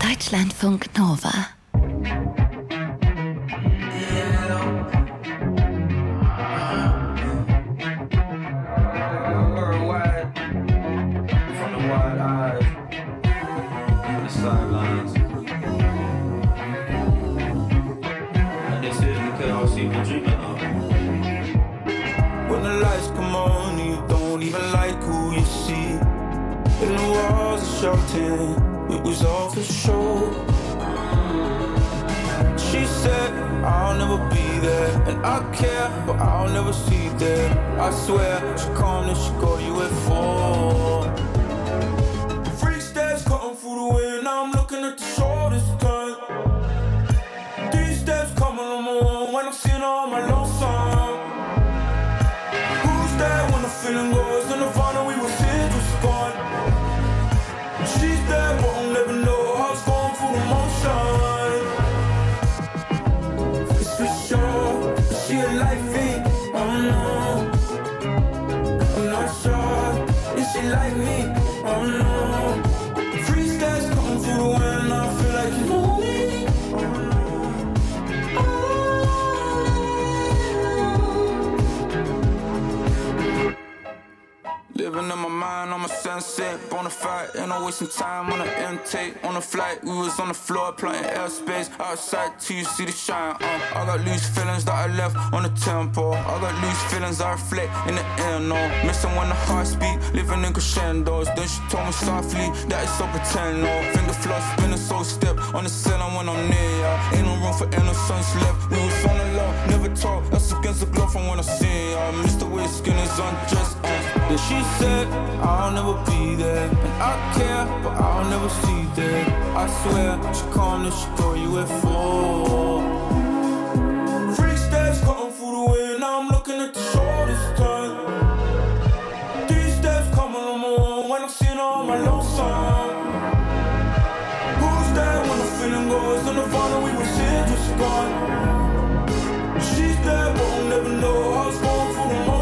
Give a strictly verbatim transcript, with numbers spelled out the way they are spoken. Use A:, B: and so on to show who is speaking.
A: Deutschlandfunk Nova.
B: It was all for show. She said I'll never be there, and I care, but I'll never see there. I swear she come and she go, you at four. Free steps cutting through the wind, now I'm looking at the shoulders turn. These steps coming on my own when I'm sitting on my low song. Who's there when the feeling goes and the final we were seeing was gone? She's there, but I'll never know how it's going through the motion. It's for sure, she a life in, oh no. I'm not sure, is she like me, oh no. Free steps coming through the wind, I feel like you know me. Living in my mind, I'm a sunset, bonafide, ain't no wasting time on the intake. On the flight, we was on the floor, plotting airspace. Outside till you see the shine, uh. I got loose feelings that I left on the tempo. I got loose feelings I reflect in the air, no. Missing when the heart speak, living in crescendos. Then she told me softly that it's so pretend, no. Finger floss, spinning so step on the ceiling when I'm near ya. Ain't no room for innocence left, we was on the low, never talk. That's against the glow from when I see ya. Mister Way skin is undressed, uh. Then she said I'll never be there, and I care, but I'll never see there. I swear she come and she go, you at four. Free steps cutting through the wind, now I'm looking at the shoulders turn. These steps coming on my own when I'm sitting on my low song. Who's there when the feeling goes and the final we were seeing just gone? She's there, but I'll never know how it's going through the